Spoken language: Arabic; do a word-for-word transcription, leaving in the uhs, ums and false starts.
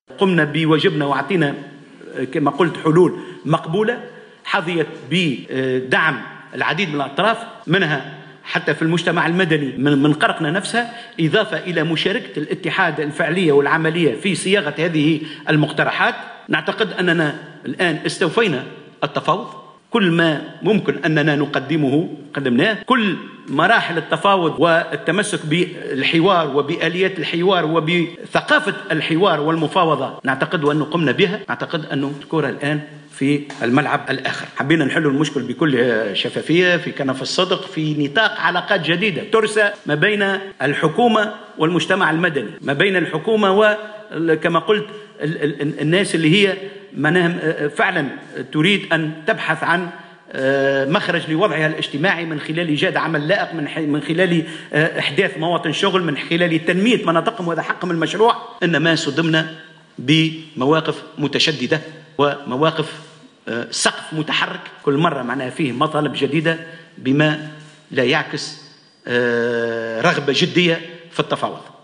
قمنا بواجبنا وأعطينا كما قلت حلول مقبولة حظيت بدعم العديد من الأطراف، منها حتى في المجتمع المدني من قرقنا نفسها، إضافة إلى مشاركة الاتحاد الفعلية والعملية في صياغة هذه المقترحات. نعتقد أننا الآن استوفينا التفاوض، كل ما ممكن أننا نقدمه قدمناه، كل مراحل التفاوض والتمسك بالحوار وبآليات الحوار وبثقافة الحوار والمفاوضة نعتقد أنه قمنا بها. نعتقد أنه الكرة الآن في الملعب الآخر. حبينا نحل المشكل بكل شفافية في كنف الصدق في نطاق علاقات جديدة ترسى ما بين الحكومة والمجتمع المدني، ما بين الحكومة وكما قلت الناس اللي هي فعلا تريد أن تبحث عن مخرج لوضعها الاجتماعي من خلال إيجاد عمل لائق، من خلال إحداث مواطن شغل، من خلال تنمية مناطقهم، وهذا حقهم المشروع. إنما صدمنا بمواقف متشددة ومواقف سقف متحرك كل مرة معناها فيه مطالب جديدة بما لا يعكس رغبة جدية في التفاوض.